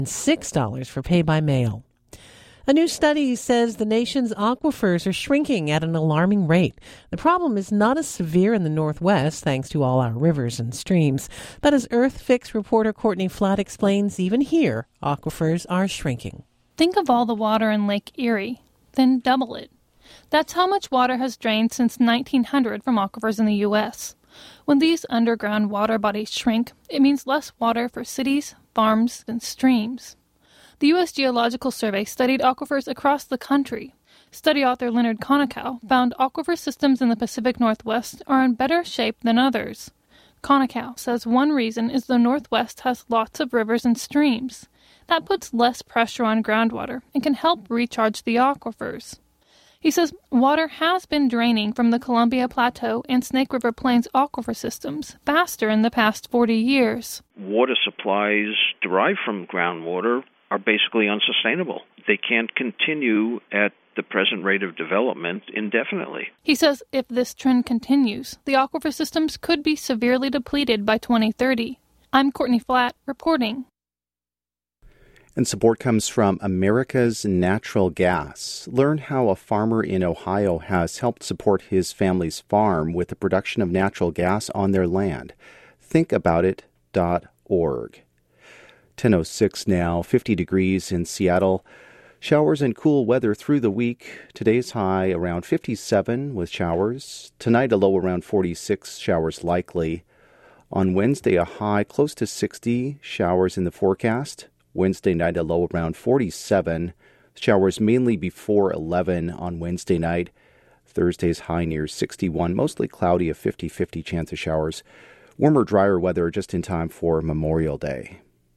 $6 for pay by mail. A new study says the nation's aquifers are shrinking at an alarming rate. The problem is not as severe in the Northwest, thanks to all our rivers and streams. But as EarthFix reporter Courtney Flatt explains, even here, aquifers are shrinking. Think of all the water in Lake Erie, then double it. That's how much water has drained since 1900 from aquifers in the U.S. When these underground water bodies shrink, it means less water for cities, farms, and streams. The U.S. Geological Survey studied aquifers across the country. Study author Leonard Conocow found aquifer systems in the Pacific Northwest are in better shape than others. Conocow says one reason is the Northwest has lots of rivers and streams. That puts less pressure on groundwater and can help recharge the aquifers. He says water has been draining from the Columbia Plateau and Snake River Plains aquifer systems faster in the past 40 years. Water supplies derived from groundwater are basically unsustainable. They can't continue at the present rate of development indefinitely. He says if this trend continues, the aquifer systems could be severely depleted by 2030. I'm Courtney Flatt reporting. And support comes from America's Natural Gas. Learn how a farmer in Ohio has helped support his family's farm with the production of natural gas on their land. Thinkaboutit.org. 10:06 now, 50 degrees in Seattle. Showers and cool weather through the week. Today's high around 57 with showers. Tonight a low around 46, showers likely. On Wednesday a high close to 60, showers in the forecast. Wednesday night a low around 47. Showers mainly before 11 on Wednesday night. Thursday's high near 61, mostly cloudy, a 50-50 chance of showers. Warmer, drier weather just in time for Memorial Day.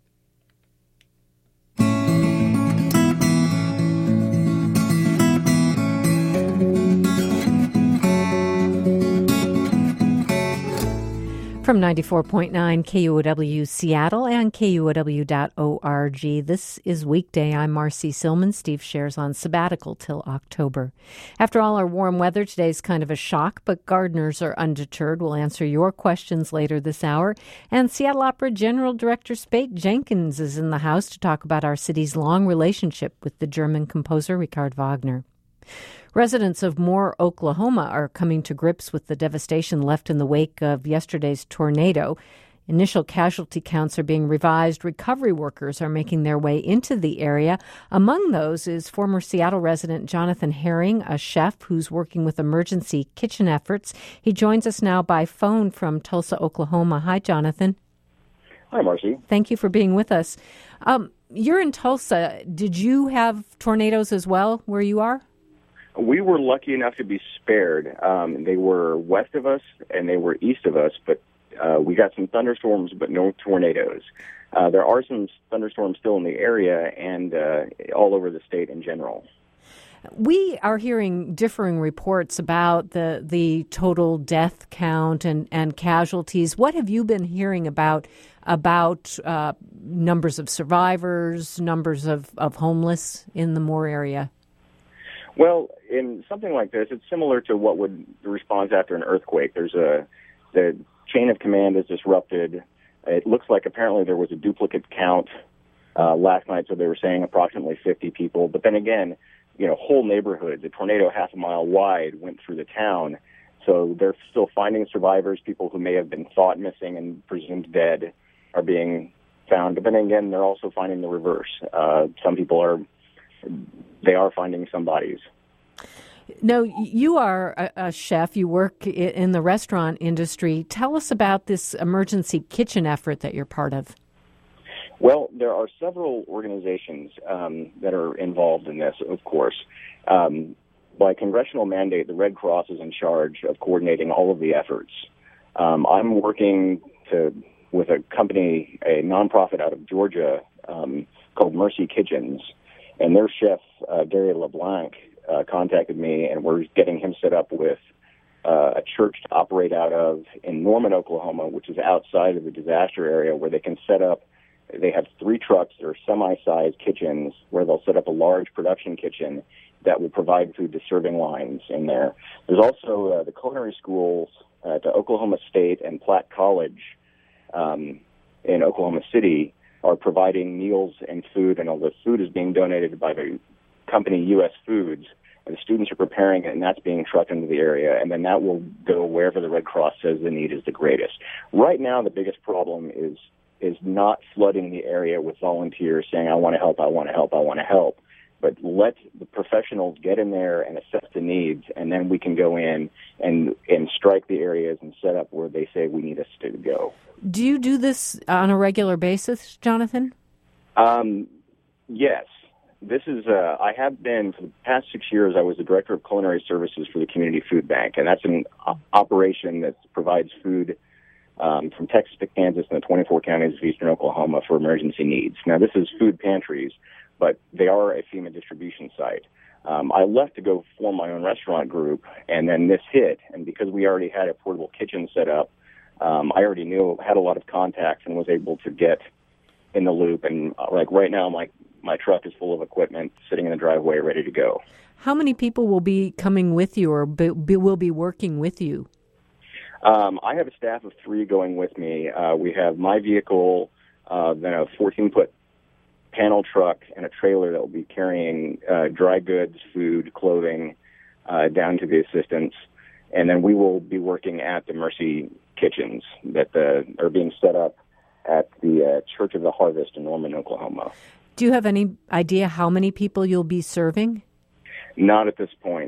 From 94.9 KUOW Seattle and KUOW.org, this is Weekday. I'm Marcy Silman. Steve shares on sabbatical till October. After all our warm weather, today's kind of a shock, but gardeners are undeterred. We'll answer your questions later this hour. And Seattle Opera General Director Spate Jenkins is in the house to talk about our city's long relationship with the German composer Richard Wagner. Residents of Moore, Oklahoma are coming to grips with the devastation left in the wake of yesterday's tornado. Initial casualty counts are being revised. Recovery workers are making their way into the area. Among those is former Seattle resident Jonathan Herring, a chef who's working with emergency kitchen efforts. He joins us now by phone from Tulsa, Oklahoma. Hi, Jonathan. Hi, Marcy. Thank you for being with us. You're in Tulsa. Did you have tornadoes as well where you are? We were lucky enough to be spared. They were west of us and they were east of us, but we got some thunderstorms, but no tornadoes. There are some thunderstorms still in the area and all over the state in general. We are hearing differing reports about the total death count and casualties. What have you been hearing about numbers of survivors, numbers of homeless in the Moore area? Well, in something like this, it's similar to what would the response after an earthquake. The chain of command is disrupted. It looks like apparently there was a duplicate count last night, so they were saying approximately 50 people. But then again, whole neighborhoods, a tornado half a mile wide went through the town. So they're still finding survivors. People who may have been thought missing and presumed dead are being found. But then again, they're also finding the reverse. Some people are finding some bodies. No, you are a chef. You work in the restaurant industry. Tell us about this emergency kitchen effort that you're part of. Well, there are several organizations that are involved in this, of course. By congressional mandate, the Red Cross is in charge of coordinating all of the efforts. I'm working with a company, a nonprofit out of Georgia called Mercy Kitchens, and their chef, Gary LeBlanc, contacted me, and we're getting him set up with a church to operate out of in Norman, Oklahoma, which is outside of the disaster area, where they can set up. They have 3 trucks that are semi-sized kitchens where they'll set up a large production kitchen that will provide food to serving lines in there. There's also the culinary schools at Oklahoma State and Platt College in Oklahoma City are providing meals and food, and all the food is being donated by the company U.S. Foods, and the students are preparing it, and that's being trucked into the area, and then that will go wherever the Red Cross says the need is the greatest. Right now, the biggest problem is not flooding the area with volunteers saying, I want to help, I want to help, I want to help. But let the professionals get in there and assess the needs, and then we can go in and strike the areas and set up where they say we need us to go. Do you do this on a regular basis, Jonathan? Yes. This is, I have been, for the past 6 years, I was the Director of Culinary Services for the Community Food Bank, and that's an operation that provides food from Texas to Kansas and the 24 counties of eastern Oklahoma for emergency needs. Now, this is food pantries, but they are a FEMA distribution site. I left to go form my own restaurant group, and then this hit, and because we already had a portable kitchen set up, I already had a lot of contacts and was able to get in the loop, and like right now, my truck is full of equipment sitting in the driveway ready to go. How many people will be coming with you or will be working with you? I have a staff of 3 going with me. We have my vehicle, then a 14-foot panel truck, and a trailer that will be carrying dry goods, food, clothing down to the assistants. And then we will be working at the Mercy kitchens that are being set up at the Church of the Harvest in Norman, Oklahoma. Do you have any idea how many people you'll be serving? Not at this point.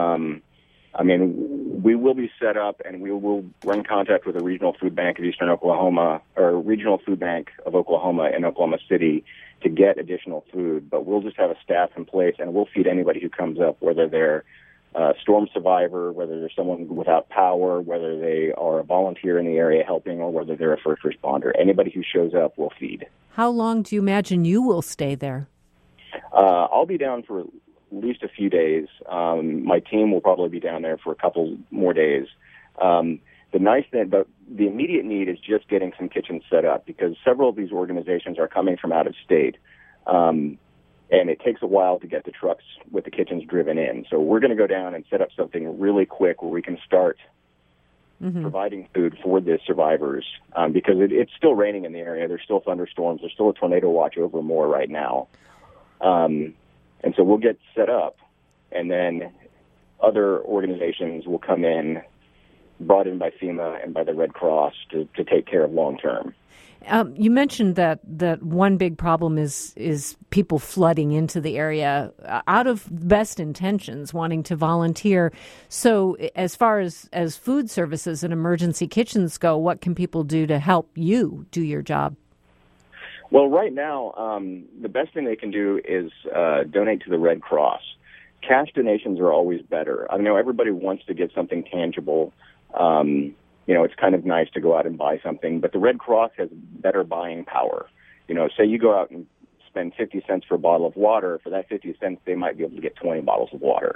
We will be set up, and we will run contact with the Regional Food Bank of Eastern Oklahoma, or Regional Food Bank of Oklahoma in Oklahoma City to get additional food. But we'll just have a staff in place, and we'll feed anybody who comes up, whether they're a storm survivor, whether they're someone without power, whether they are a volunteer in the area helping, or whether they're a first responder. Anybody who shows up, we'll feed. How long do you imagine you will stay there? I'll be down for at least a few days. My team will probably be down there for a couple more days. The nice thing, the immediate need is just getting some kitchens set up because several of these organizations are coming from out of state. And it takes a while to get the trucks with the kitchens driven in. So we're going to go down and set up something really quick where we can start providing food for the survivors because it's still raining in the area. There's still thunderstorms. There's still a tornado watch over Moore right now. And so we'll get set up, and then other organizations will come in, brought in by FEMA and by the Red Cross to take care of long term. You mentioned that one big problem is people flooding into the area out of best intentions, wanting to volunteer. So as far as food services and emergency kitchens go, what can people do to help you do your job? Well, right now, the best thing they can do is donate to the Red Cross. Cash donations are always better. I know everybody wants to get something tangible. It's kind of nice to go out and buy something, but the Red Cross has better buying power. Say you go out and spend 50 cents for a bottle of water. For that 50 cents, they might be able to get 20 bottles of water.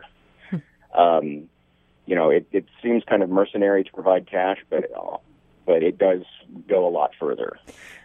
It seems kind of mercenary to provide cash, but it does go a lot further.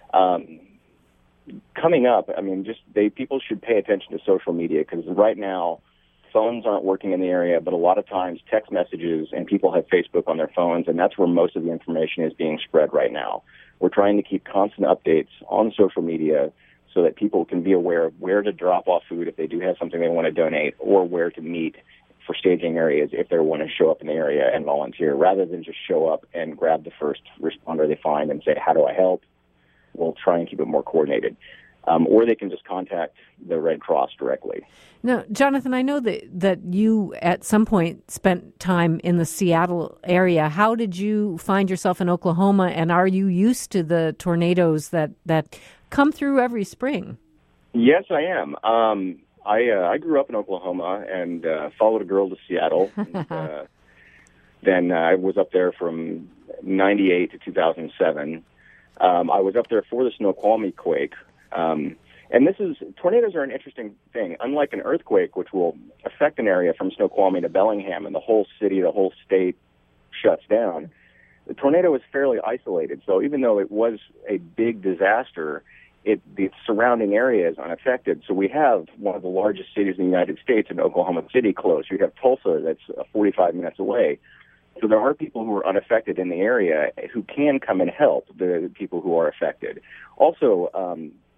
Coming up, people should pay attention to social media because right now, phones aren't working in the area, but a lot of times text messages and people have Facebook on their phones, and that's where most of the information is being spread right now. We're trying to keep constant updates on social media so that people can be aware of where to drop off food if they do have something they want to donate or where to meet for staging areas if they want to show up in the area and volunteer, rather than just show up and grab the first responder they find and say, how do I help? We'll try and keep it more coordinated. Or they can just contact the Red Cross directly. Now, Jonathan, I know that you at some point spent time in the Seattle area. How did you find yourself in Oklahoma, and are you used to the tornadoes that come through every spring? Yes, I am. I grew up in Oklahoma and followed a girl to Seattle. Then I was up there from 98 to 2007. I was up there for the Snoqualmie quake. And tornadoes are an interesting thing. Unlike an earthquake, which will affect an area from Snoqualmie to Bellingham and the whole city, the whole state shuts down, the tornado is fairly isolated. So even though it was a big disaster, the surrounding area is unaffected. So we have one of the largest cities in the United States in Oklahoma City close. You have Tulsa that's 45 minutes away. So there are people who are unaffected in the area who can come and help the people who are affected. Also,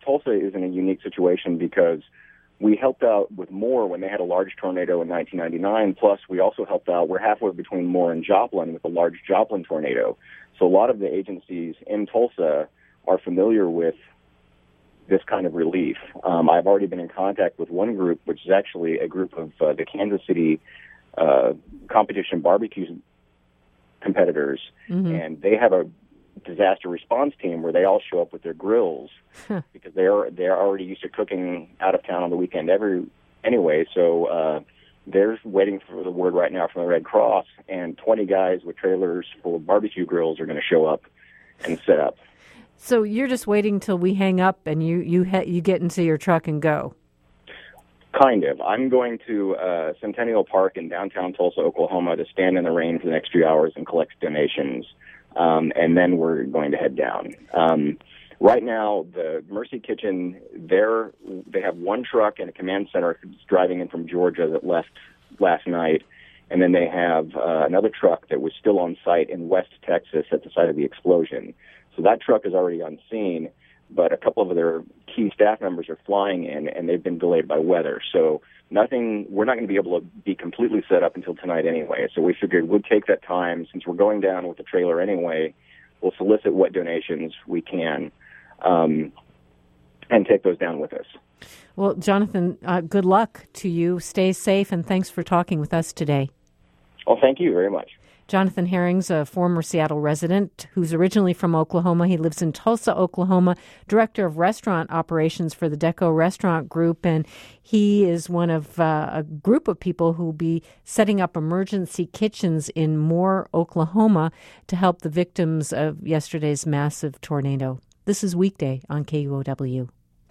Tulsa is in a unique situation because we helped out with Moore when they had a large tornado in 1999. Plus, we also helped out. We're halfway between Moore and Joplin with a large Joplin tornado. So a lot of the agencies in Tulsa are familiar with this kind of relief. I've already been in contact with one group, which is actually a group of the Kansas City competition barbecue competitors, and they have a disaster response team where they all show up with their grills because they're already used to cooking out of town on the weekend anyway. So they're waiting for the word right now from the Red Cross, and 20 guys with trailers full of barbecue grills are going to show up and set up. So you're just waiting till we hang up and you get into your truck and go? Kind of. I'm going to Centennial Park in downtown Tulsa, Oklahoma, to stand in the rain for the next few hours and collect donations, and then we're going to head down. Right now, the Mercy Kitchen, they have one truck and a command center driving in from Georgia that left last night, and then they have another truck that was still on site in West Texas at the site of the explosion. So that truck is already on scene, but a couple of their key staff members are flying in, and they've been delayed by weather. So we're not going to be able to be completely set up until tonight anyway. So we figured we'd take that time, since we're going down with the trailer anyway, we'll solicit what donations we can and take those down with us. Well, Jonathan, good luck to you. Stay safe, and thanks for talking with us today. Well, thank you very much. Jonathan Herring's a former Seattle resident who's originally from Oklahoma. He lives in Tulsa, Oklahoma, director of restaurant operations for the Deco Restaurant Group, and he is one of a group of people who will be setting up emergency kitchens in Moore, Oklahoma, to help the victims of yesterday's massive tornado. This is Weekday on KUOW.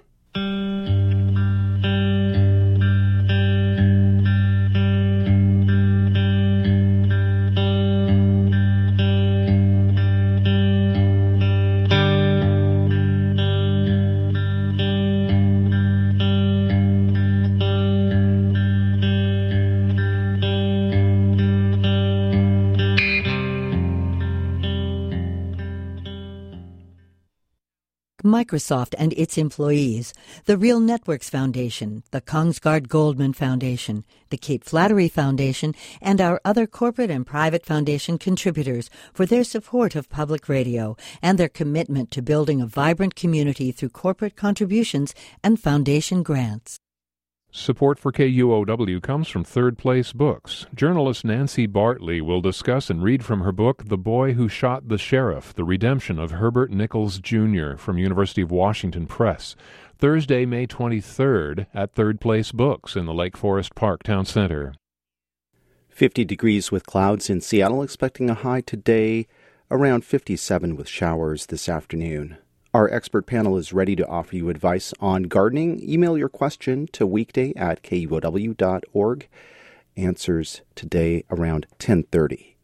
Microsoft and its employees, the Real Networks Foundation, the Kongsgard Goldman Foundation, the Cape Flattery Foundation, and our other corporate and private foundation contributors for their support of public radio and their commitment to building a vibrant community through corporate contributions and foundation grants. Support for KUOW comes from Third Place Books. Journalist Nancy Bartley will discuss and read from her book, The Boy Who Shot the Sheriff, The Redemption of Herbert Nichols, Jr. from University of Washington Press. Thursday, May 23rd at Third Place Books in the Lake Forest Park Town Center. 50 degrees with clouds in Seattle, expecting a high today, around 57 with showers this afternoon. Our expert panel is ready to offer you advice on gardening. Email your question to weekday@kuow.org. Answers today around 10:30.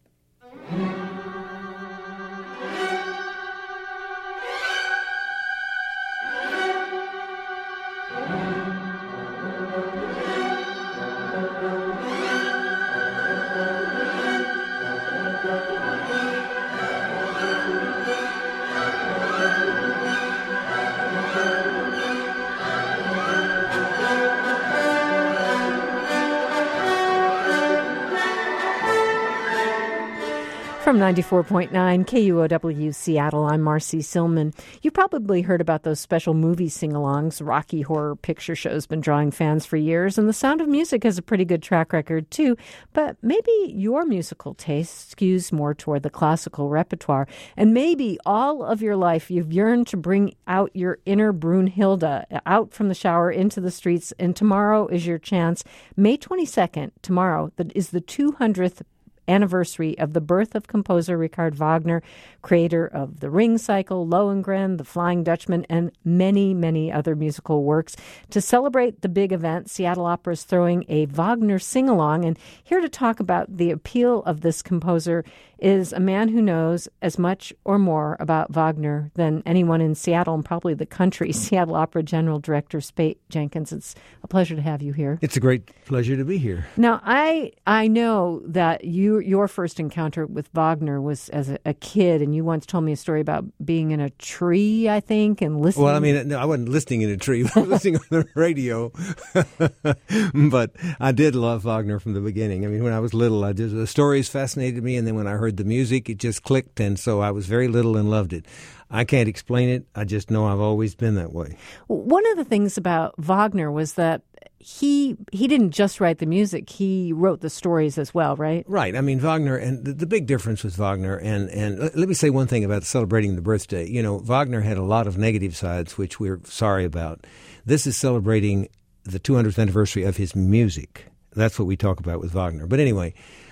From 94.9 KUOW Seattle, I'm Marcy Silman. You probably heard about those special movie sing-alongs. Rocky Horror Picture Show's been drawing fans for years, and The Sound of Music has a pretty good track record, too. But maybe your musical taste skews more toward the classical repertoire, and maybe all of your life you've yearned to bring out your inner Brunhilde out from the shower into the streets, and tomorrow is your chance. May 22nd, tomorrow, that is the 200th anniversary of the birth of composer Richard Wagner, creator of The Ring Cycle, Lohengrin, The Flying Dutchman, and many, many other musical works. To celebrate the big event, Seattle Opera is throwing a Wagner sing-along, and here to talk about the appeal of this composer is a man who knows as much or more about Wagner than anyone in Seattle and probably the country. Seattle Opera General Director Spate Jenkins, it's a pleasure to have you here. It's a great pleasure to be here. Now, I know that your first encounter with Wagner was as a kid, and you once told me a story about being in a tree, I think, and listening. Well, I mean, no, I wasn't listening in a tree. I was listening on the radio. But I did love Wagner from the beginning. I mean, when I was little, the stories fascinated me, and then when I heard the music, it just clicked, and so I was very little and loved it. I can't explain it. I just know I've always been that way. One of the things about Wagner was that he didn't just write the music. He wrote the stories as well, right? Right. I mean, Wagner, and the big difference with Wagner, and let me say one thing about celebrating the birthday. You know, Wagner had a lot of negative sides, which we're sorry about. This is celebrating the 200th anniversary of his music. That's what we talk about with Wagner. But anyway,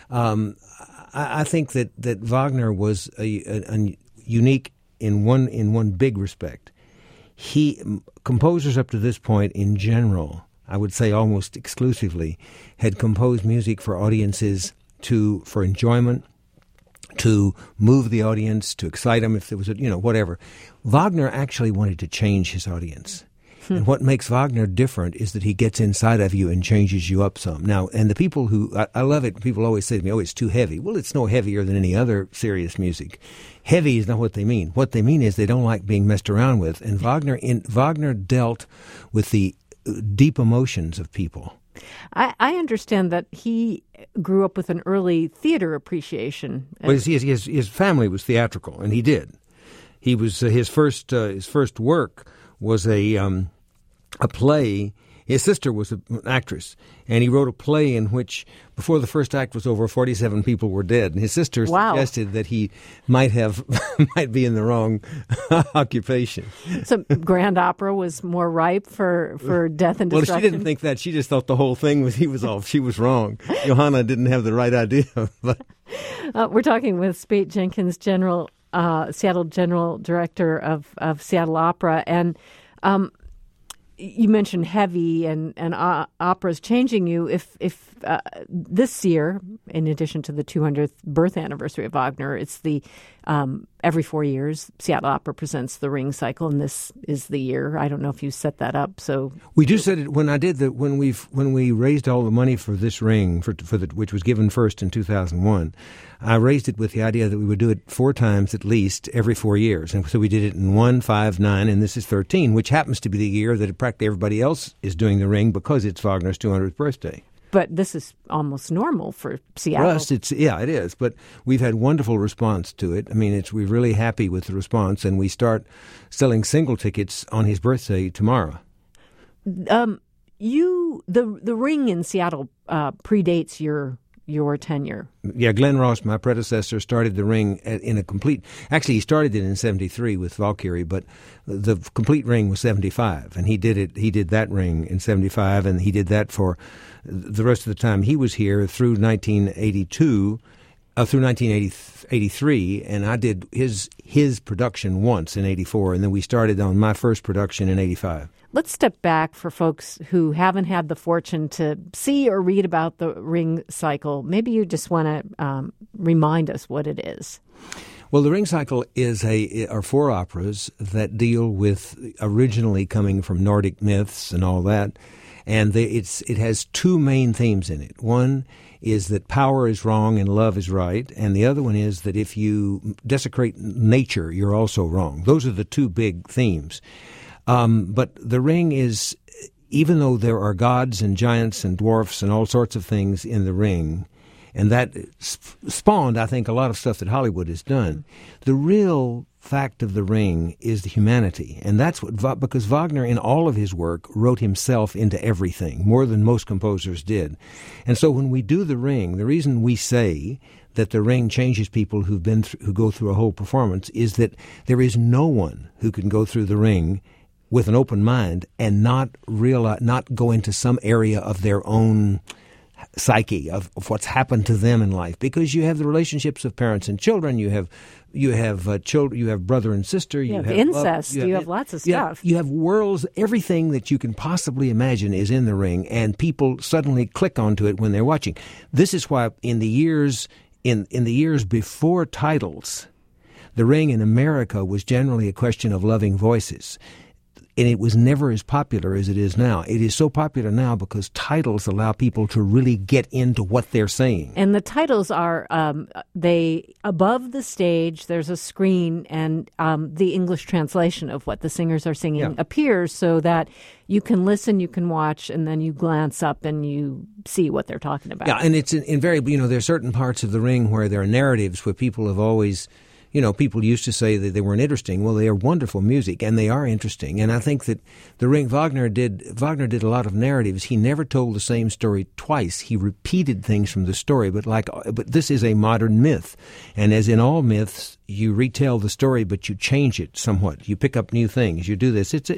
I think that Wagner was a unique in one big respect. Composers up to this point in general, I would say almost exclusively, had composed music for audiences for enjoyment, to move the audience, to excite them if there was whatever. Wagner actually wanted to change his audience. And what makes Wagner different is that he gets inside of you and changes you up some. Now, and the people I love it, people always say to me, oh, it's too heavy. Well, it's no heavier than any other serious music. Heavy is not what they mean. What they mean is they don't like being messed around with. And Wagner dealt with the deep emotions of people. I understand that he grew up with an early theater appreciation. Well, his family was theatrical, and he did. He was his first work was a play. His sister was an actress, and he wrote a play in which, before the first act was over, 47 people were dead. And his sister suggested that he might be in the wrong occupation. So grand opera was more ripe for death and destruction? Well, she didn't think that. She just thought the whole thing she was wrong. Johanna didn't have the right idea. But we're talking with Spate Jenkins, Seattle General Director of Seattle Opera, and you mentioned heavy and operas changing you. If this year, in addition to the 200th birth anniversary of Wagner, it's the every 4 years Seattle Opera presents the Ring Cycle, and this is the year. I don't know if you set that up. So we do set it when we raised all the money for this ring which was given first in 2001. I raised it with the idea that we would do it 4 times at least every 4 years. And so we did it in 1, 5, 9, and this is 13, which happens to be the year that practically everybody else is doing the ring because it's Wagner's 200th birthday. But this is almost normal for Seattle. For us, it is. But we've had wonderful response to it. I mean, we're really happy with the response, and we start selling single tickets on his birthday tomorrow. The ring in Seattle predates your tenure. Yeah, Glenn Ross, my predecessor, started the ring in a complete... Actually, he started it in 73 with Valkyrie, but the complete ring was 75, and he did that ring in 75, and he did that for the rest of the time he was here through 1982, through 1983, and I did his production once in 84, and then we started on my first production in 85. Let's step back for folks who haven't had the fortune to see or read about the Ring Cycle. Maybe you just want to remind us what it is. Well, the Ring Cycle are 4 operas that deal with originally coming from Nordic myths and all that, and it has 2 main themes in it. One is that power is wrong and love is right, and the other one is that if you desecrate nature, you're also wrong. Those are the 2 big themes. But the ring is, even though there are gods and giants and dwarfs and all sorts of things in the ring, and that spawned, I think, a lot of stuff that Hollywood has done, the real fact of the ring is the humanity. And that's because Wagner, in all of his work, wrote himself into everything, more than most composers did. And so when we do the ring, the reason we say that the ring changes people who go through a whole performance is that there is no one who can go through the ring with an open mind and not go into some area of their own psyche of what's happened to them in life, because you have the relationships of parents and children, you have children, you have brother and sister, you have incest, you have lots of stuff. You have worlds, everything that you can possibly imagine is in the ring, and people suddenly click onto it when they're watching. This is why in the years in the years before titles, the Ring in America was generally a question of loving voices. And it was never as popular as it is now. It is so popular now because titles allow people to really get into what they're saying. And the titles are, they above the stage, there's a screen, and the English translation of what the singers are singing appears so that you can listen, you can watch, and then you glance up and you see what they're talking about. Yeah, and it's in very, there are certain parts of the Ring where there are narratives where people have always... people used to say that they weren't interesting. Well, they are wonderful music, and they are interesting. And I think that the Ring, Wagner did a lot of narratives. He never told the same story twice. He repeated things from the story, but this is a modern myth. And as in all myths, you retell the story, but you change it somewhat. You pick up new things. You do this. It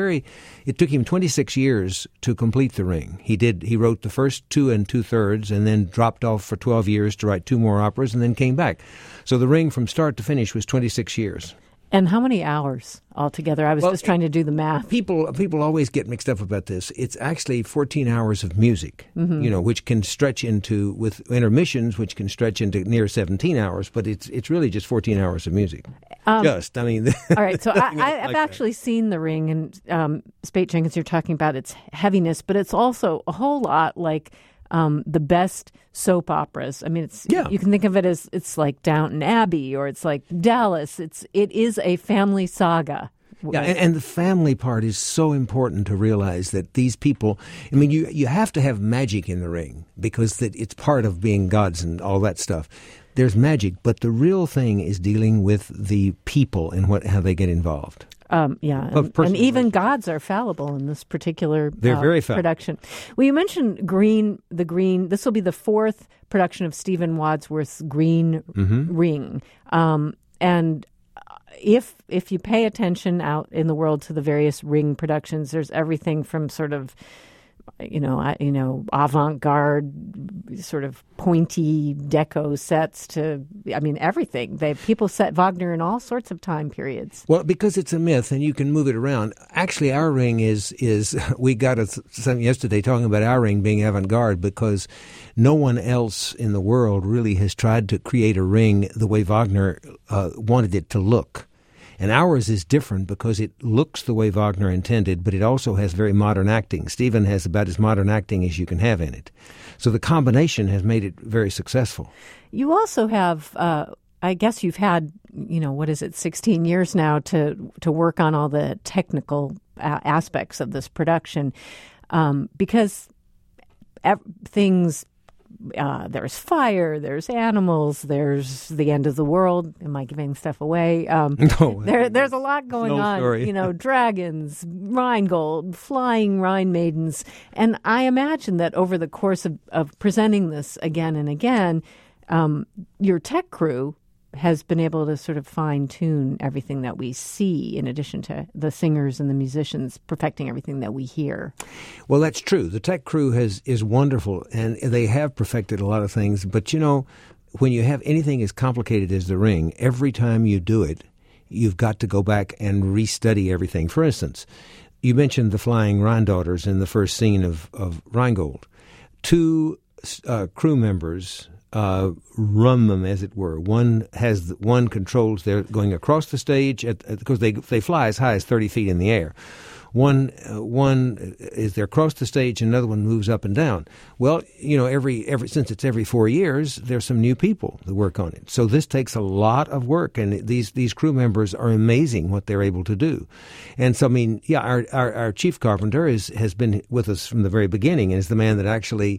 took him 26 years to complete the Ring. He wrote the first 2 2/3 and then dropped off for 12 years to write 2 more operas and then came back. So the Ring from start to finish was 26 years. And how many hours altogether? I was just trying to do the math. People always get mixed up about this. It's actually 14 hours of music, which can stretch into, with intermissions, which can stretch into near 17 hours, but it's really just 14 hours of music. All right, so I've actually seen The Ring, and Spate Jenkins, you're talking about its heaviness, but it's also a whole lot like the best soap operas. I mean, you can think of it as it's like Downton Abbey or it's like Dallas. It is a family saga. Yeah, and the family part is so important to realize that these people, I mean, you have to have magic in the Ring because it's part of being gods and all that stuff. There's magic, but the real thing is dealing with the people and how they get involved. And even gods are fallible in this particular They're very production. Well, you mentioned the Green. This will be the 4th production of Stephen Wadsworth's Green Ring. And if you pay attention out in the world to the various Ring productions, there's everything from sort of avant-garde, sort of pointy deco sets to, everything. People set Wagner in all sorts of time periods. Well, because it's a myth and you can move it around. Actually, our Ring is we got something yesterday talking about our Ring being avant-garde because no one else in the world really has tried to create a Ring the way Wagner wanted it to look. And ours is different because it looks the way Wagner intended, but it also has very modern acting. Stephen has about as modern acting as you can have in it. So the combination has made it very successful. You also have, I guess you've had, 16 years now to work on all the technical aspects of this production because things... there's fire, there's animals, there's the end of the world. Am I giving stuff away? No. There's a lot going on. Story. Dragons, Rheingold, flying Rhine maidens. And I imagine that over the course of presenting this again and again, your tech crew has been able to sort of fine-tune everything that we see in addition to the singers and the musicians perfecting everything that we hear. Well, that's true. The tech crew is wonderful, and they have perfected a lot of things. But, when you have anything as complicated as the Ring, every time you do it, you've got to go back and restudy everything. For instance, you mentioned the flying Rhine daughters in the first scene of Rheingold. 2 crew members... run them, as it were. One controls they're going across the stage because they fly as high as 30 feet in the air. One is they're across the stage, and another one moves up and down. Well, since it's every 4 years, there's some new people that work on it. So this takes a lot of work, and these crew members are amazing what they're able to do. And so, our chief carpenter has been with us from the very beginning, and is the man that actually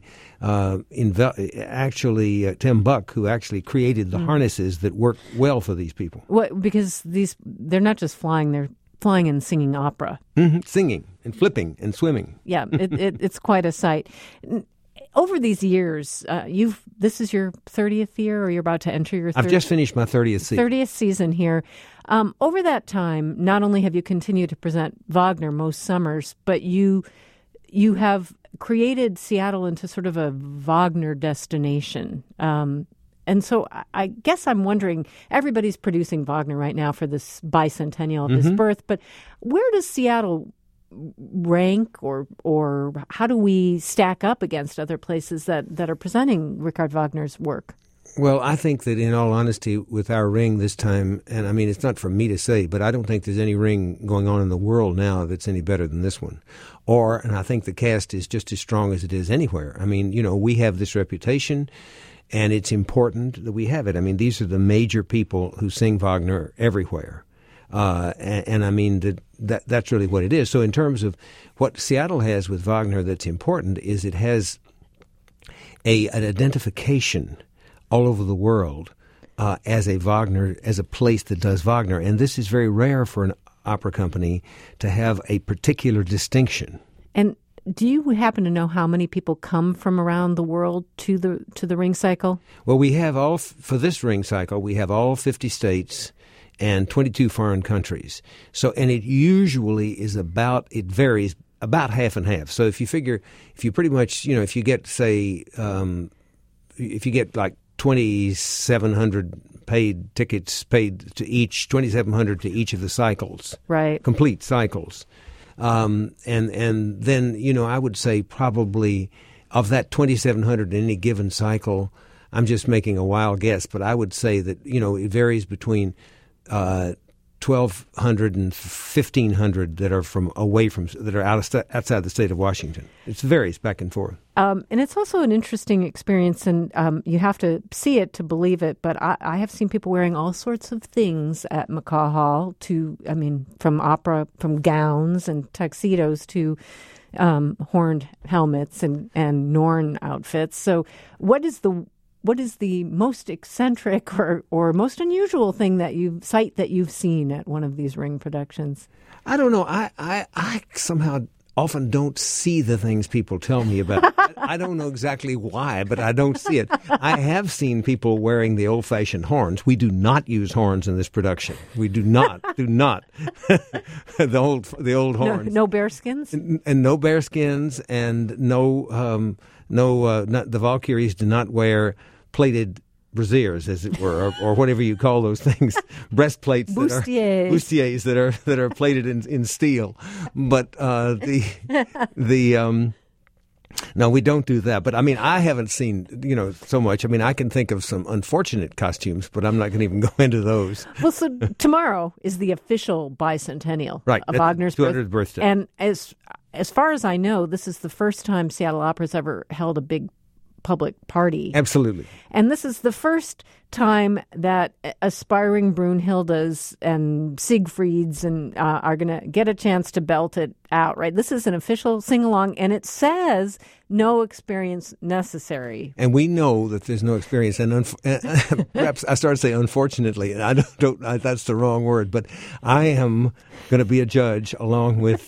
Tim Buck, who actually created the harnesses that work well for these people. Because they're not just flying; they're flying and singing opera. Mm-hmm. Singing and flipping and swimming. Yeah, it's quite a sight. Over these years, this is your 30th year, or you're about to enter your 30th? I've just finished my 30th season. 30th season here. Over that time, not only have you continued to present Wagner most summers, but you have created Seattle into sort of a Wagner destination. And so I guess I'm wondering, everybody's producing Wagner right now for this bicentennial of his birth, but where does Seattle rank or how do we stack up against other places that are presenting Richard Wagner's work? Well, I think that in all honesty, with our ring this time, and I mean, it's not for me to say, but I don't think there's any ring going on in the world now that's any better than this one. And I think the cast is just as strong as it is anywhere. I mean, we have this reputation, and it's important that we have it. I mean, these are the major people who sing Wagner everywhere. And I mean, that's really what it is. So in terms of what Seattle has with Wagner that's important is it has an identification all over the world as a place that does Wagner. And this is very rare for an opera company to have a particular distinction. And do you happen to know how many people come from around the world to the ring cycle? Well, we have for this ring cycle, we have all 50 states and 22 foreign countries. So, and it usually is it varies about half and half. So if you pretty much, if you get, say, if you get like 2,700 paid tickets paid to each, 2,700 to each of the cycles. Right. Complete cycles. And then, I would say probably of that 2,700 in any given cycle, I'm just making a wild guess, but I would say that, it varies between 1,200 and 1,500 that are that are outside the state of Washington. It varies back and forth. And it's also an interesting experience, and you have to see it to believe it. But I have seen people wearing all sorts of things at McCaw Hall from opera, from gowns and tuxedos to horned helmets and Norn outfits. So what is the most eccentric or most unusual thing that you've seen at one of these ring productions? I don't know. I somehow often don't see the things people tell me about. I don't know exactly why, but I don't see it. I have seen people wearing the old-fashioned horns. We do not use horns in this production. We do not. the old horns. No bearskins? And no bearskins, and the Valkyries do not wear plated brassieres, as it were, or whatever you call those things, breastplates bustiers that are plated in steel. But no, we don't do that. But I mean, I haven't seen so much. I mean, I can think of some unfortunate costumes, but I'm not going to even go into those. Well, so tomorrow is the official bicentennial of Wagner's 200th birthday, and as far as I know, this is the first time Seattle Opera's ever held a big public party. Absolutely. And this is the first time that aspiring Brunhildes and Siegfrieds are going to get a chance to belt it out, right? This is an official sing-along, and it says no experience necessary. And we know that there's no experience, and perhaps I started to say unfortunately, and I don't that's the wrong word, but I am going to be a judge along with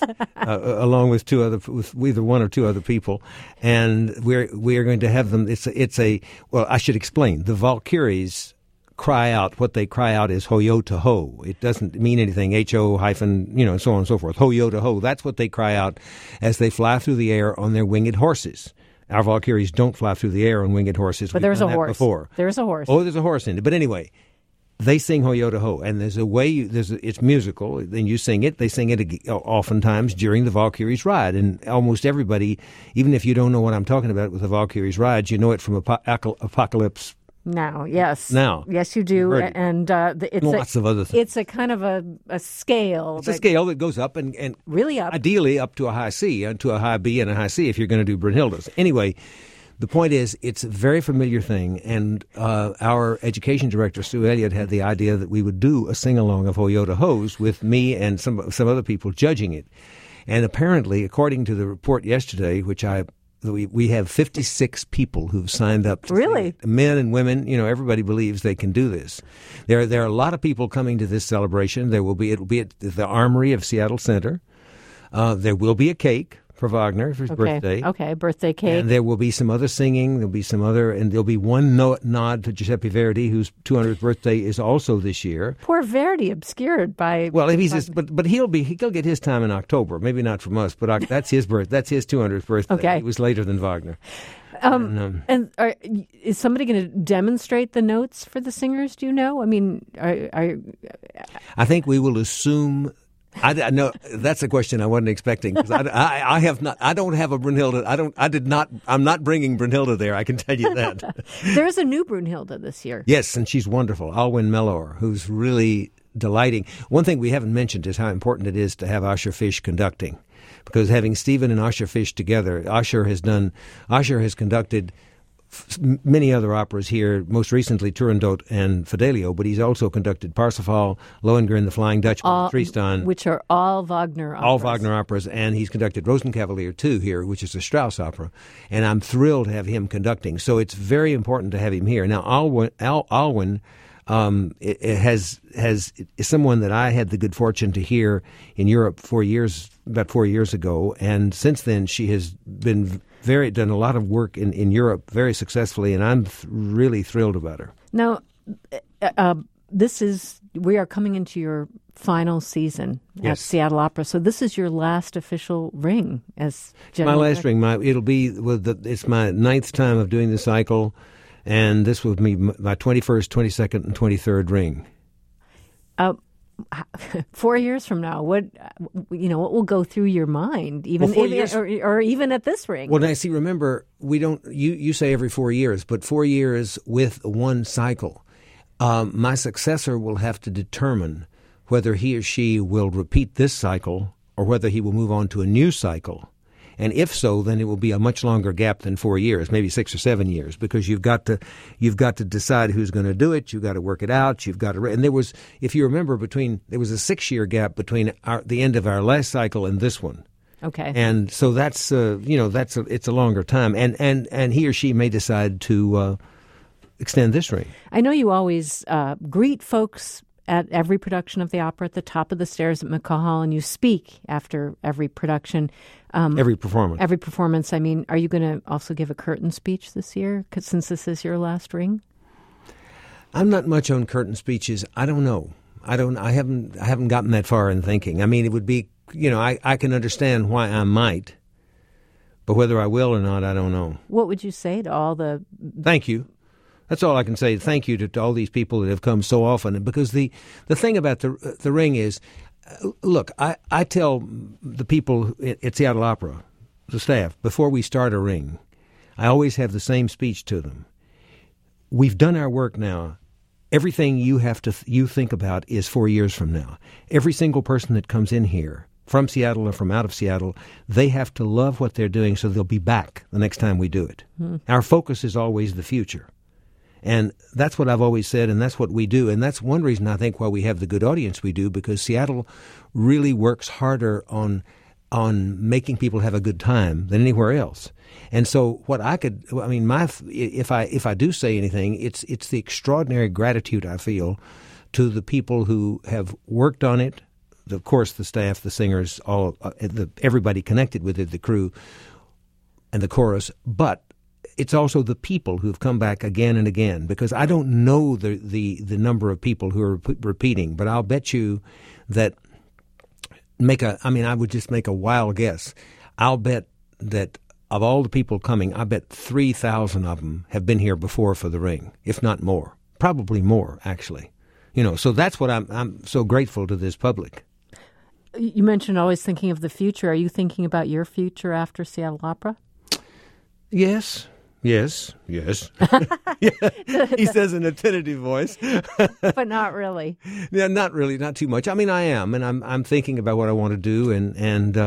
either one or two other people, and we are going to have them. Well, I should explain. The Valkyries cry out. What they cry out is "Ho-yo to ho." It doesn't mean anything. H-O hyphen, so on and so forth. Ho-yo to ho. That's what they cry out as they fly through the air on their winged horses. Our Valkyries don't fly through the air on winged horses. But there's a horse. Before. There's a horse. Oh, there's a horse in it. But anyway, they sing "Ho-yo to ho," and there's a way. It's musical. Then you sing it. They sing it oftentimes during the Valkyries' ride, and almost everybody, even if you don't know what I'm talking about with the Valkyries' rides, you know it from Apocalypse. Now, yes. Now. Yes, you do. And it's lots of other things. It's a kind of a scale. It's a scale that goes up and really up. Ideally up to a high C, and to a high B and a high C if you're going to do Brunhildes. Anyway, the point is it's a very familiar thing, and our education director, Sue Elliott, had the idea that we would do a sing-along of Ho-yo to Ho's with me and some other people judging it. And apparently, according to the report yesterday, which we have 56 people who've signed up. Really? Men and women, everybody believes they can do this. There are a lot of people coming to this celebration. It'll be at the Armory of Seattle Center. There will be a cake for Wagner for his birthday. Okay, birthday cake. And there will be some other singing. And there'll be one nod to Giuseppe Verdi, whose 200th birthday is also this year. Poor Verdi, obscured by. Well, if but he'll get his time in October. Maybe not from us, but that's his birth. That's his 200th birthday. Okay, it was later than Wagner. Is somebody going to demonstrate the notes for the singers? Do you know? I mean, I think we will assume I know that's a question I wasn't expecting, because I have not. I don't have a Brunhilde. I'm not bringing Brunhilde there. I can tell you that. There's a new Brunhilde this year. Yes, and she's wonderful. Alwyn Mellor, who's really delighting. One thing we haven't mentioned is how important it is to have Asher Fish conducting, because having Stephen and Asher Fish together, Asher has conducted many other operas here, most recently Turandot and Fidelio, but he's also conducted Parsifal, Lohengrin, The Flying Dutchman, Tristan, which are all Wagner operas. All Wagner operas, and he's conducted Rosenkavalier too here, which is a Strauss opera, and I'm thrilled to have him conducting. So it's very important to have him here. Now, Alwyn is someone that I had the good fortune to hear in Europe about 4 years ago, and since then she has been done a lot of work in Europe very successfully, and I'm really thrilled about her. Now, we are coming into your final season at Seattle Opera, so this is your last official ring as general my last ring. It's my 9th time of doing the cycle, and this will be my 21st, 22nd, and 23rd ring. 4 years from now, what will go through your mind, even or even at this ring? Well, now see, remember, we don't. You say every 4 years, but 4 years with one cycle. My successor will have to determine whether he or she will repeat this cycle or whether he will move on to a new cycle. And if so, then it will be a much longer gap than 4 years, maybe 6 or 7 years, because you've got to decide who's going to do it. You've got to work it out. And there was, if you remember, there was a 6-year gap between the end of our last cycle and this one. Okay. And so it's a longer time, and he or she may decide to extend this ring. I know you always greet folks at every production of the opera at the top of the stairs at McCaw, and you speak after every production. Every performance. Every performance. I mean, are you going to also give a curtain speech this year, since this is your last ring? I'm not much on curtain speeches. I don't know. I haven't gotten that far in thinking. I mean, it would be, I can understand why I might, but whether I will or not, I don't know. What would you say to all the... Thank you. That's all I can say. Thank you to all these people that have come so often. Because the thing about the ring is, look, I tell the people at Seattle Opera, the staff, before we start a ring, I always have the same speech to them. We've done our work now. Everything you think about is 4 years from now. Every single person that comes in here, from Seattle or from out of Seattle, they have to love what they're doing so they'll be back the next time we do it. Our focus is always the future. And that's what I've always said, and that's what we do. And that's one reason I think why we have the good audience we do, because Seattle really works harder on making people have a good time than anywhere else. And so if I do say anything, it's the extraordinary gratitude I feel to the people who have worked on it, of course, the staff, the singers, everybody connected with it, the crew and the chorus, but it's also the people who've come back again and again, because I don't know the number of people who are repeating, but I'll bet you that I would just make a wild guess. I'll bet that of all the people coming, I bet 3,000 of them have been here before for the ring, if not more, probably more, actually. So that's what I'm so grateful to this public. You mentioned always thinking of the future. Are you thinking about your future after Seattle Opera? Yes. Yes. Yeah. He says in a tentative voice. But not really. Yeah, not really, not too much. I mean, I am, and I'm thinking about what I want to do, and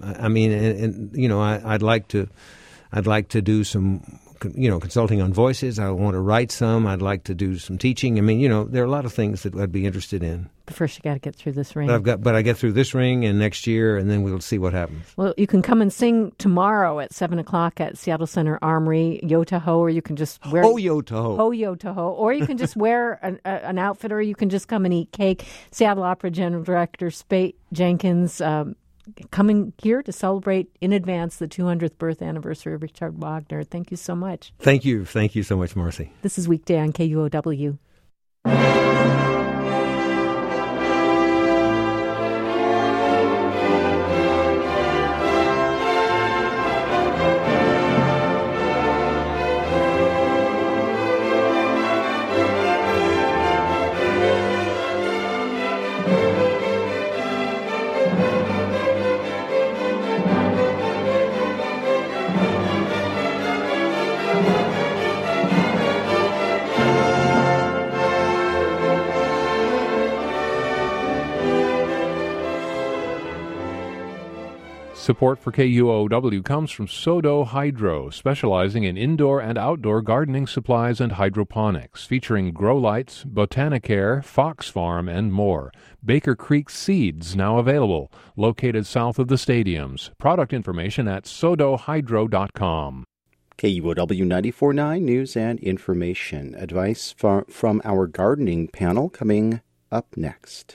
I'd like to do some, consulting on voices. I want to write some. I'd like to do some teaching. I mean, there are a lot of things that I'd be interested in. But first, you got to get through this ring. But I get through this ring, and next year, and then we'll see what happens. Well, you can come and sing tomorrow at 7:00 at Seattle Center Armory, Yo-to-ho, or you can just wear Yo-to-ho, or you can just wear an outfit, or you can just come and eat cake. Seattle Opera General Director Spate Jenkins coming here to celebrate in advance the 200th birth anniversary of Richard Wagner. Thank you so much. Thank you so much, Marcy. This is Weekday on KUOW. Support for KUOW comes from Sodo Hydro, specializing in indoor and outdoor gardening supplies and hydroponics, featuring grow lights, Botanicare, Fox Farm, and more. Baker Creek Seeds now available, located south of the stadiums. Product information at sodohydro.com. KUOW 94.9 News and Information. Advice from our gardening panel coming up next.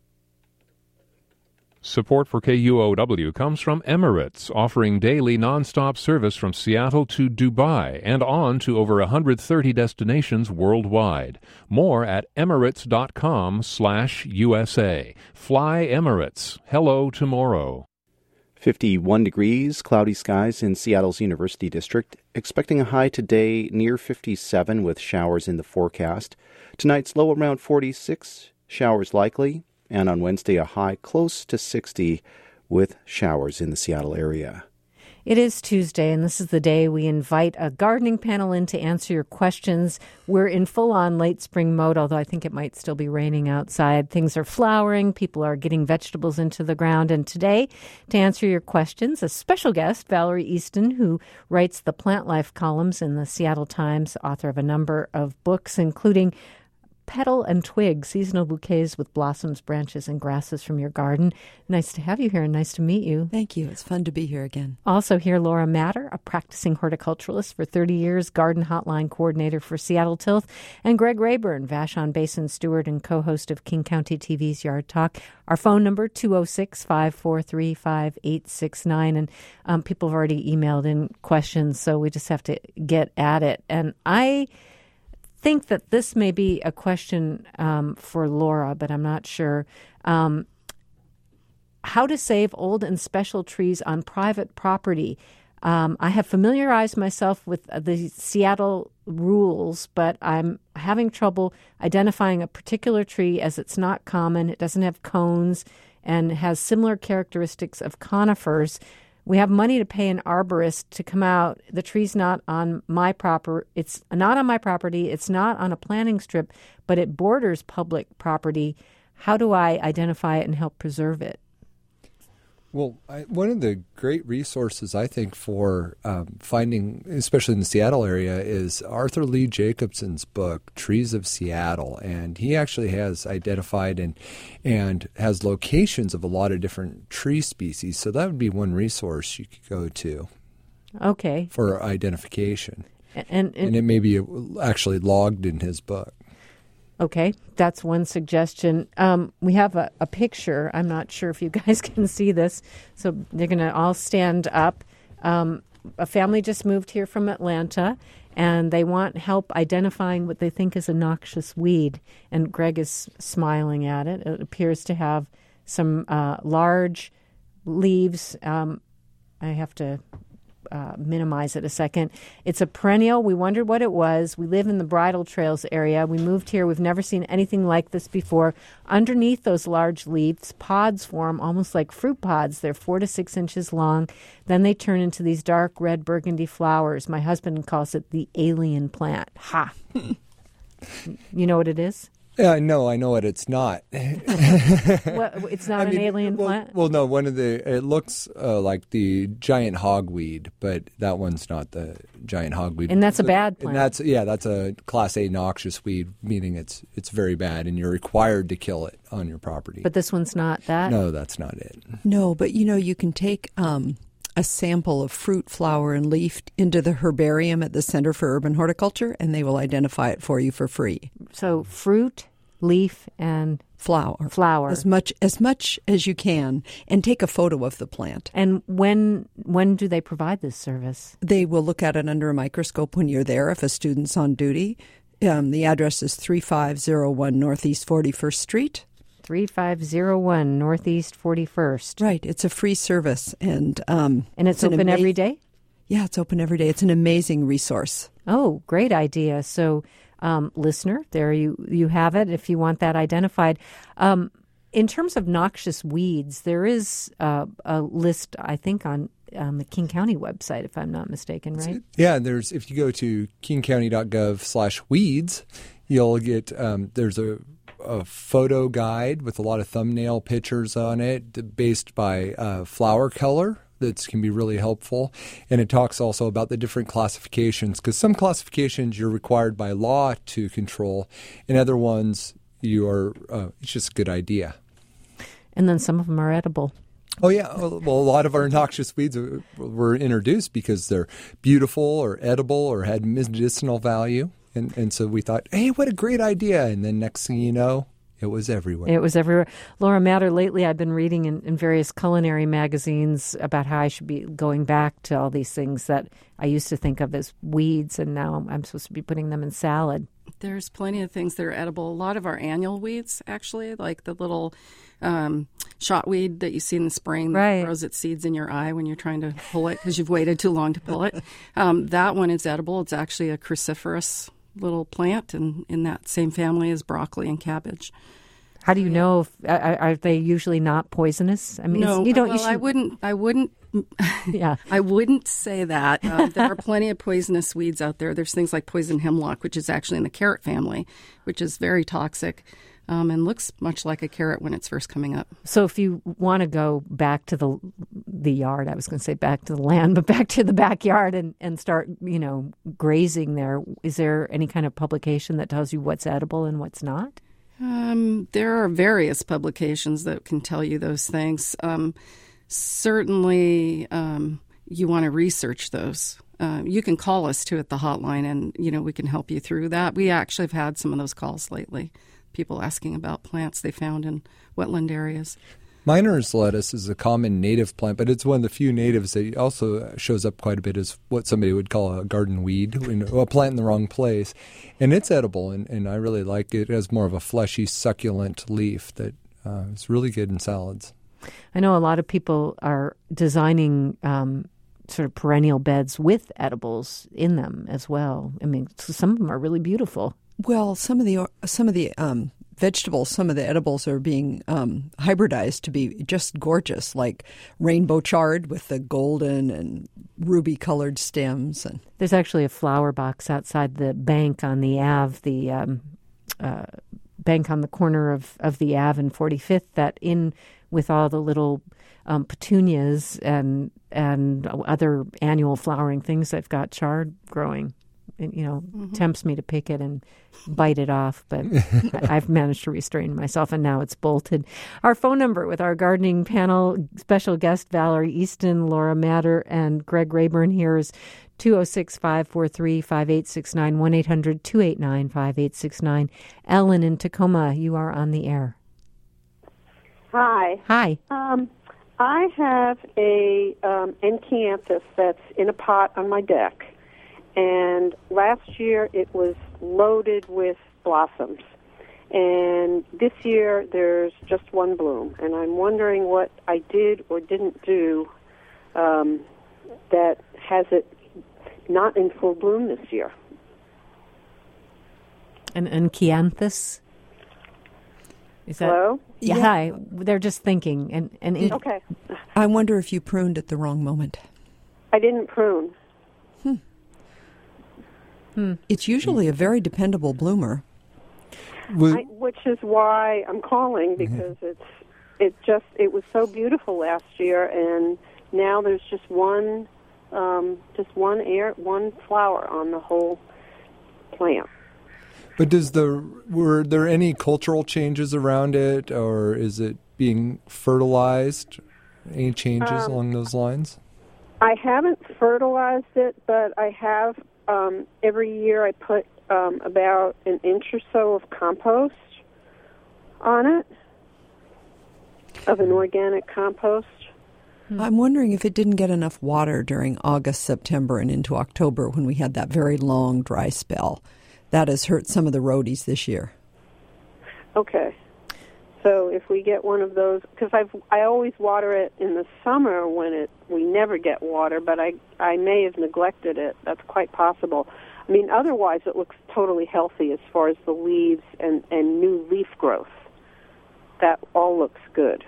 Support for KUOW comes from Emirates, offering daily nonstop service from Seattle to Dubai and on to over 130 destinations worldwide. More at emirates.com/USA. Fly Emirates. Hello tomorrow. 51 degrees, cloudy skies in Seattle's University District. Expecting a high today near 57 with showers in the forecast. Tonight's low around 46, showers likely. And on Wednesday, a high close to 60 with showers in the Seattle area. It is Tuesday, and this is the day we invite a gardening panel in to answer your questions. We're in full-on late spring mode, although I think it might still be raining outside. Things are flowering. People are getting vegetables into the ground. And today, to answer your questions, a special guest, Valerie Easton, who writes the Plant Life columns in the Seattle Times, author of a number of books, including Petal and Twig, Seasonal Bouquets with Blossoms, Branches, and Grasses from Your Garden. Nice to have you here and nice to meet you. Thank you. It's fun to be here again. Also here, Laura Matter, a practicing horticulturalist for 30 years, Garden Hotline Coordinator for Seattle Tilth, and Greg Rayburn, Vashon Basin Steward and co-host of King County TV's Yard Talk. Our phone number, 206-543-5869. And people have already emailed in questions, so we just have to get at it. And I think that this may be a question for Laura, but I'm not sure. How to save old and special trees on private property. I have familiarized myself with the Seattle rules, but I'm having trouble identifying a particular tree as it's not common. It doesn't have cones and has similar characteristics of conifers. We have money to pay an arborist to come out. The tree's not on my property. It's not on my property. It's not on a planting strip, but it borders public property. How do I identify it and help preserve it? Well, one of the great resources, I think, for finding, especially in the Seattle area, is Arthur Lee Jacobson's book, Trees of Seattle. And he actually has identified and has locations of a lot of different tree species. So that would be one resource you could go to. Okay. For identification. And it may be actually logged in his book. Okay, that's one suggestion. We have a picture. I'm not sure if you guys can see this. So they're going to all stand up. A family just moved here from Atlanta, and they want help identifying what they think is a noxious weed. And Greg is smiling at it. It appears to have some large leaves. I have to minimize it a second. It's a perennial. We wondered what it was. We live in the Bridle Trails area. We moved here. We've never seen anything like this before. Underneath those large leaves, pods form almost like fruit pods. They're 4 to 6 inches long. Then they turn into these dark red burgundy flowers. My husband calls it the alien plant. Ha! You know what it is? Yeah, no, I know what it's not. It's not an alien plant? Well, no, it looks like the giant hogweed, but that one's not the giant hogweed. And that's a bad plant. And that's a Class A noxious weed, meaning it's very bad, and you're required to kill it on your property. But this one's not that? No, that's not it. No, but you can take a sample of fruit, flower, and leaf into the herbarium at the Center for Urban Horticulture, and they will identify it for you for free. So fruit, leaf, and flower. As much as you can, and take a photo of the plant. And when do they provide this service? They will look at it under a microscope when you're there if a student's on duty. The address is 3501 Northeast 41st Street. 3501 Northeast 41st. Right. It's a free service. And it's open every day? Yeah, it's open every day. It's an amazing resource. Oh, great idea. So, listener, there you have it if you want that identified. In terms of noxious weeds, there is a list, I think, on the King County website, if I'm not mistaken, right? Yeah, if you go to kingcounty.gov/weeds, you'll get, there's a photo guide with a lot of thumbnail pictures on it based by flower color that can be really helpful. And it talks also about the different classifications, because some classifications you're required by law to control, and other ones you are. It's just a good idea. And then some of them are edible. Oh, yeah. Well, a lot of our noxious weeds were introduced because they're beautiful or edible or had medicinal value. And so we thought, hey, what a great idea. And then next thing you know, it was everywhere. It was everywhere. Laura Matter, lately I've been reading in various culinary magazines about how I should be going back to all these things that I used to think of as weeds, and now I'm supposed to be putting them in salad. There's plenty of things that are edible. A lot of our annual weeds, actually, like the little shotweed that you see in the spring that throws its seeds in your eye when you're trying to pull it because you've waited too long to pull it. That one is edible. It's actually a cruciferous little plant, and in that same family as broccoli and cabbage. How do you know if are they usually not poisonous? I mean, no. You don't. Well, you should... I wouldn't. Yeah, I wouldn't say that. There are plenty of poisonous weeds out there. There's things like poison hemlock, which is actually in the carrot family, which is very toxic. And looks much like a carrot when it's first coming up. So if you want to go back to the yard, I was going to say back to the land, but back to the backyard and start, grazing there, is there any kind of publication that tells you what's edible and what's not? There are various publications that can tell you those things. Certainly, you want to research those. You can call us, too, at the hotline, and, we can help you through that. We actually have had some of those calls lately. People asking about plants they found in wetland areas. Miner's lettuce is a common native plant, but it's one of the few natives that also shows up quite a bit as what somebody would call a garden weed, a plant in the wrong place. And it's edible, and I really like it. It has more of a fleshy, succulent leaf that is really good in salads. I know a lot of people are designing sort of perennial beds with edibles in them as well. I mean, some of them are really beautiful. Well, some of the vegetables, some of the edibles are being hybridized to be just gorgeous, like rainbow chard with the golden and ruby-colored stems. And there's actually a flower box outside the bank on the Ave, the bank on the corner of the Ave and 45th, that in with all the little petunias and other annual flowering things, they've got chard growing. It, tempts me to pick it and bite it off, but I've managed to restrain myself, and now it's bolted. Our phone number with our gardening panel, special guest Valerie Easton, Laura Matter, and Greg Rayburn here is 206-543-5869, 1-800-289-5869. Ellen in Tacoma, you are on the air. Hi. Hi. I have a Enchanthus that's in a pot on my deck. And last year it was loaded with blossoms. And this year there's just one bloom. And I'm wondering what I did or didn't do that has it not in full bloom this year. An Enchanthus? Is that, hello? Yeah, hi. They're just thinking. Okay. I wonder if you pruned at the wrong moment. I didn't prune. It's usually a very dependable bloomer. Which is why I'm calling, because it was so beautiful last year, and now there's just one flower on the whole plant. But were there any cultural changes around it, or is it being fertilized? Any changes along those lines? I haven't fertilized it, but I have. Every year I put about an inch or so of compost on it, of an organic compost. I'm wondering if it didn't get enough water during August, September, and into October when we had that very long dry spell. That has hurt some of the rhodies this year. Okay. So if we get one of those, because I always water it in the summer when we never get water, but I may have neglected it. That's quite possible. I mean, otherwise it looks totally healthy as far as the leaves and new leaf growth. That all looks good.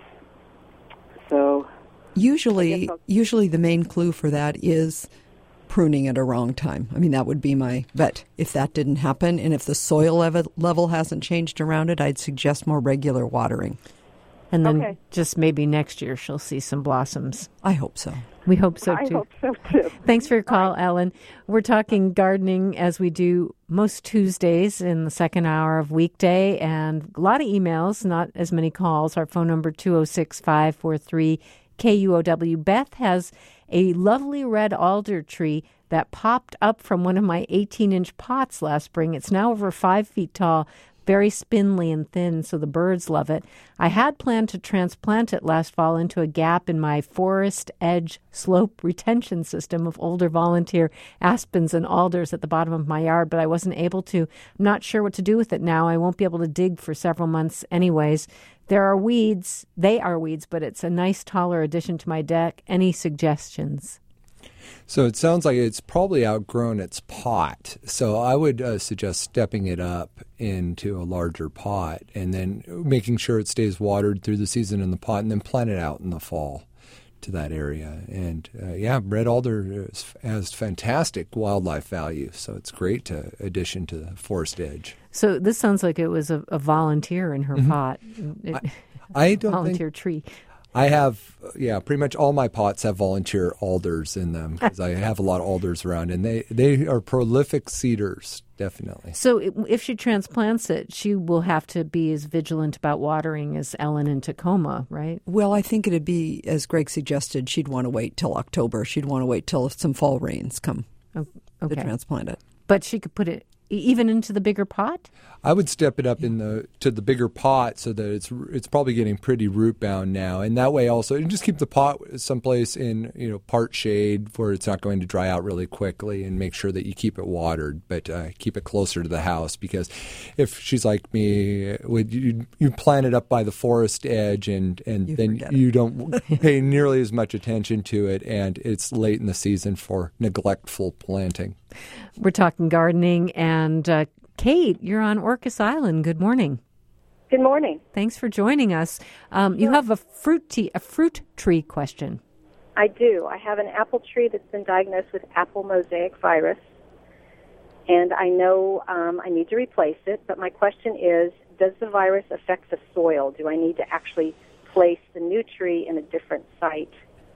So usually the main clue for that is pruning at a wrong time. I mean, that would be but if that didn't happen, and if the soil level hasn't changed around it, I'd suggest more regular watering. And then just maybe next year she'll see some blossoms. I hope so. We hope so, too. I hope so, too. Thanks for your call, Ellen. We're talking gardening as we do most Tuesdays in the second hour of weekday, and a lot of emails, not as many calls. Our phone number, 206-543-KUOW. Beth has a lovely red alder tree that popped up from one of my 18-inch pots last spring. It's now over 5 feet tall, very spindly and thin, so the birds love it. I had planned to transplant it last fall into a gap in my forest edge slope retention system of older volunteer aspens and alders at the bottom of my yard, but I wasn't able to. I'm not sure what to do with it now. I won't be able to dig for several months anyways. There are weeds. They are weeds, but it's a nice, taller addition to my deck. Any suggestions? So it sounds like it's probably outgrown its pot. So I would suggest stepping it up into a larger pot and then making sure it stays watered through the season in the pot, and then plant it out in the fall to that area. And red alder has fantastic wildlife value, so it's great addition to the forest edge. So this sounds like it was a volunteer in her pot. I don't volunteer tree. I have, pretty much all my pots have volunteer alders in them because I have a lot of alders around, and they are prolific seeders, definitely. So if she transplants it, she will have to be as vigilant about watering as Ellen in Tacoma, right? Well, I think it'd be, as Greg suggested, she'd want to wait till October. She'd want to wait till some fall rains come to transplant it. But she could put it even into the bigger pot? I would step it up to the bigger pot so that it's probably getting pretty root bound now, and that way also and just keep the pot someplace in part shade where it's not going to dry out really quickly, and make sure that you keep it watered, but keep it closer to the house, because if she's like me, you plant it up by the forest edge and then you don't pay nearly as much attention to it, and it's late in the season for neglectful planting. We're talking gardening, and Kate, you're on Orcas Island. Good morning. Good morning. Thanks for joining us. You have a fruit tree question. I do. I have an apple tree that's been diagnosed with apple mosaic virus, and I know I need to replace it, but my question is, does the virus affect the soil? Do I need to actually place the new tree in a different site?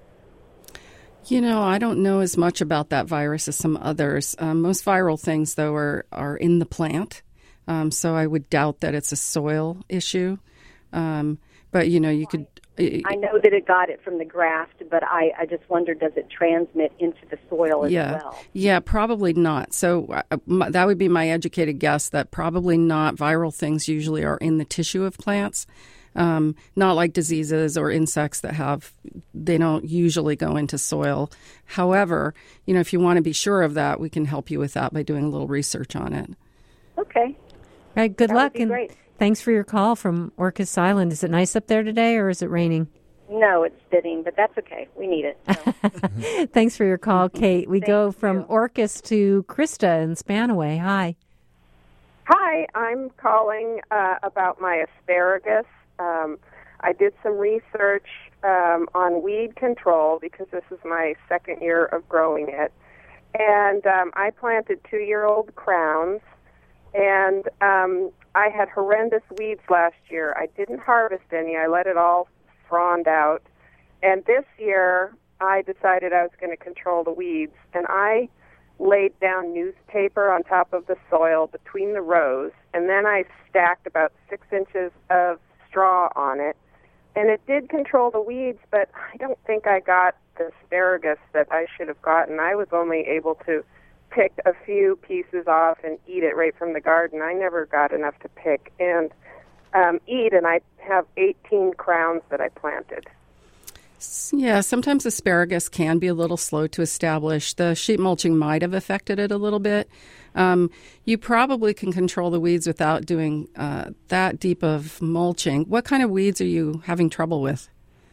I don't know as much about that virus as some others. Most viral things, though, are in the plant, so I would doubt that it's a soil issue. But, you could... I know that it got it from the graft, but I just wonder, does it transmit into the soil as well? Yeah, probably not. So that would be my educated guess, that probably not. Viral things usually are in the tissue of plants. Not like diseases or insects they don't usually go into soil. However, if you want to be sure of that, we can help you with that by doing a little research on it. Okay. All right, good luck. And great. Thanks for your call from Orcas Island. Is it nice up there today, or is it raining? No, it's spitting, but that's okay. We need it. So. Thanks for your call, Kate. We go from Orcas to Krista in Spanaway. Hi. Hi, I'm calling about my asparagus. I did some research on weed control because this is my second year of growing it. And I planted 2-year-old crowns, and I had horrendous weeds last year. I didn't harvest any. I let it all frond out. And this year, I decided I was going to control the weeds, and I laid down newspaper on top of the soil between the rows, and then I stacked about 6 inches of straw on it, and it did control the weeds, but I don't think I got the asparagus that I should have gotten. I was only able to pick a few pieces off and eat it right from the garden. I never got enough to pick and eat, and I have 18 crowns that I planted. Yeah, sometimes asparagus can be a little slow to establish. The sheet mulching might have affected it a little bit. You probably can control the weeds without doing that deep of mulching. What kind of weeds are you having trouble with?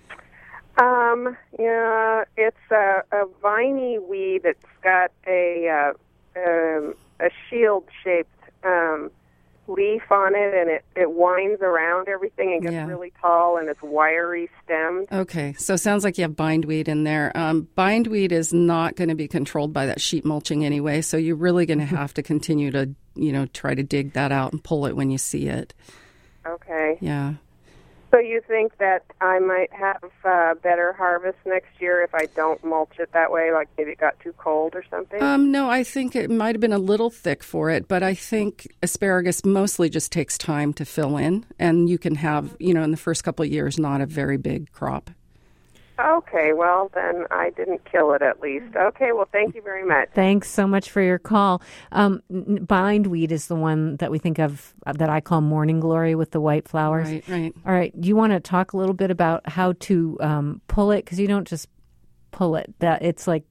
It's a viney weed that's got a shield-shaped leaf on it, and it winds around everything and gets really tall, and it's wiry stemmed. Okay, so it sounds like you have bindweed in there. Bindweed is not going to be controlled by that sheet mulching anyway, so you're really going to have to continue to, try to dig that out and pull it when you see it. Okay. Yeah. So you think that I might have better harvest next year if I don't mulch it that way, like maybe it got too cold or something? No, I think it might have been a little thick for it, but I think asparagus mostly just takes time to fill in, and you can have, in the first couple of years, not a very big crop. Okay, well, then I didn't kill it at least. Okay, well, thank you very much. Thanks so much for your call. Bindweed is the one that we think of, that I call morning glory with the white flowers. Right. All right. Do you want to talk a little bit about how to pull it? Because you don't just pull it. That it's like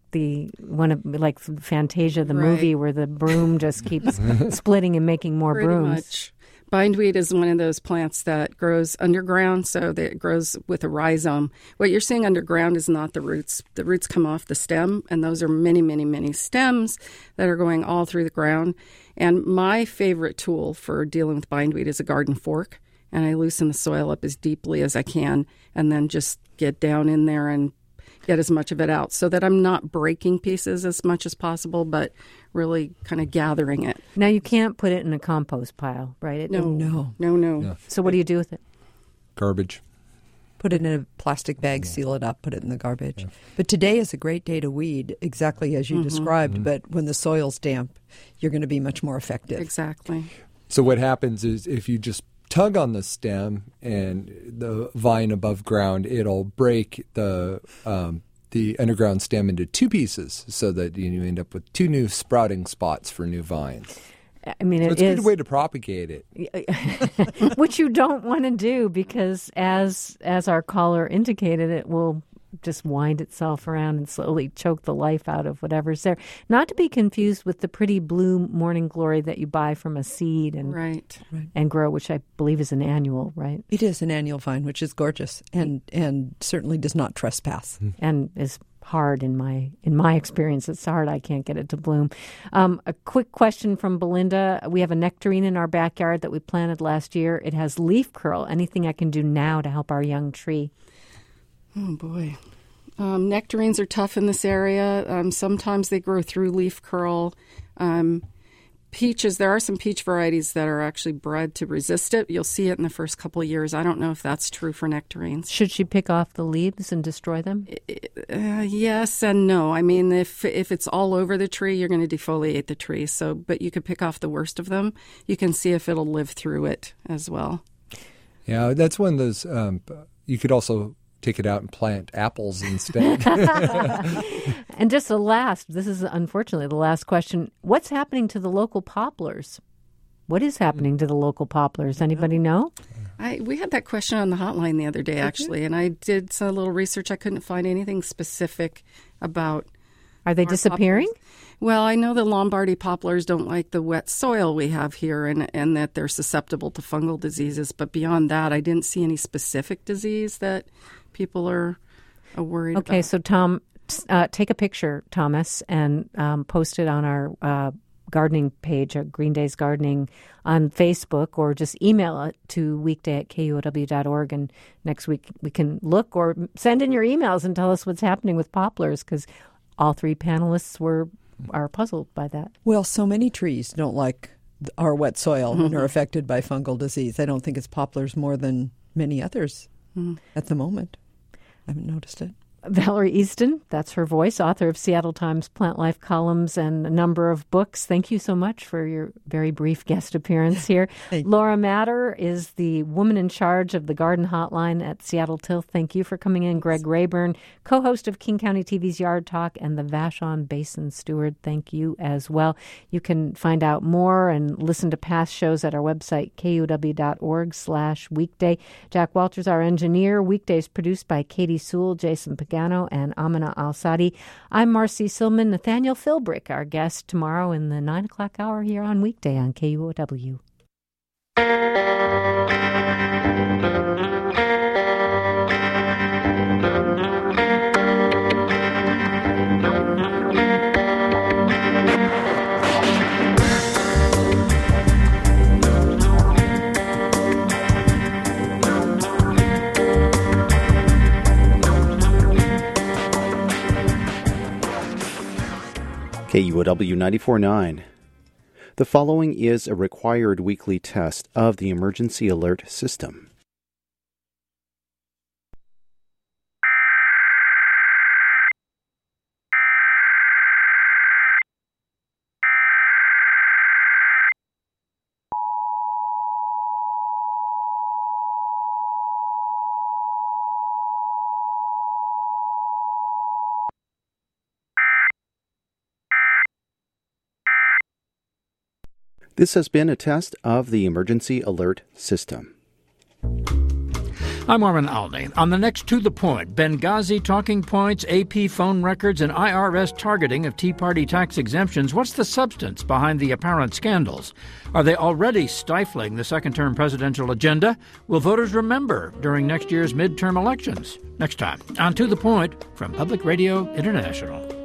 like Fantasia, the movie, where the broom just keeps splitting and making more Pretty brooms. Much. Bindweed is one of those plants that grows underground, so that it grows with a rhizome. What you're seeing underground is not the roots. The roots come off the stem, and those are many, many, many stems that are going all through the ground. And my favorite tool for dealing with bindweed is a garden fork, and I loosen the soil up as deeply as I can, and then just get down in there and get as much of it out, so that I'm not breaking pieces as much as possible, but really kind of gathering it. Now, you can't put it in a compost pile, right? No. So what do you do with it? Garbage. Put it in a plastic bag, seal it up, put it in the garbage. Yeah. But today is a great day to weed, exactly as you described, but when the soil's damp, you're going to be much more effective. Exactly. So what happens is if you just tug on the stem and the vine above ground, it'll break the underground stem into two pieces, so that you end up with two new sprouting spots for new vines. I mean, so it's a good way to propagate it, which you don't want to do, because as our caller indicated, it will just wind itself around and slowly choke the life out of whatever's there. Not to be confused with the pretty blue morning glory that you buy from a seed and grow, which I believe is an annual, right? It is an annual vine, which is gorgeous and certainly does not trespass. And is hard in my experience. It's hard. I can't get it to bloom. A quick question from Belinda. We have a nectarine in our backyard that we planted last year. It has leaf curl. Anything I can do now to help our young tree? Oh, boy. Nectarines are tough in this area. Sometimes they grow through leaf curl. Peaches, there are some peach varieties that are actually bred to resist it. You'll see it in the first couple of years. I don't know if that's true for nectarines. Should she pick off the leaves and destroy them? Yes and no. I mean, if it's all over the tree, you're going to defoliate the tree. But you could pick off the worst of them. You can see if it'll live through it as well. Yeah, that's one of those. You could also take it out and plant apples instead. And just this is unfortunately the last question. What's happening to the local poplars? What is happening to the local poplars? Anybody know? We had that question on the hotline the other day, actually, and I did some little research. I couldn't find anything specific about. Are they disappearing? Poplars. Well, I know the Lombardy poplars don't like the wet soil we have here, and that they're susceptible to fungal diseases. But beyond that, I didn't see any specific disease that people are worried about. Okay, so Tom, take a picture, Thomas, and post it on our gardening page at Green Days Gardening on Facebook, or just email it to weekday@kuow.org. And next week we can look, or send in your emails and tell us what's happening with poplars, because all three panelists are puzzled by that. Well, so many trees don't like our wet soil and are affected by fungal disease. I don't think it's poplars more than many others at the moment. I haven't noticed it. Valerie Easton, that's her voice, author of Seattle Times Plant Life columns and a number of books. Thank you so much for your very brief guest appearance here. Laura Matter is the woman in charge of the Garden Hotline at Seattle Tilth. Thank you for coming in. Greg Rayburn, co-host of King County TV's Yard Talk and the Vashon Basin Steward. Thank you as well. You can find out more and listen to past shows at our website, kuow.org/weekday. Jack Walters, our engineer. Weekdays produced by Katie Sewell, Jason Pagano, and Amina Al-Sadi. I'm Marcy Silman. Nathaniel Philbrick, our guest tomorrow in the 9 o'clock hour here on Weekday on KUOW. KUOW 94.9. The following is a required weekly test of the Emergency Alert System. This has been a test of the emergency alert system. I'm Armin Alney. On the next To the Point, Benghazi talking points, AP phone records, and IRS targeting of Tea Party tax exemptions. What's the substance behind the apparent scandals? Are they already stifling the second-term presidential agenda? Will voters remember during next year's midterm elections? Next time on To the Point from Public Radio International.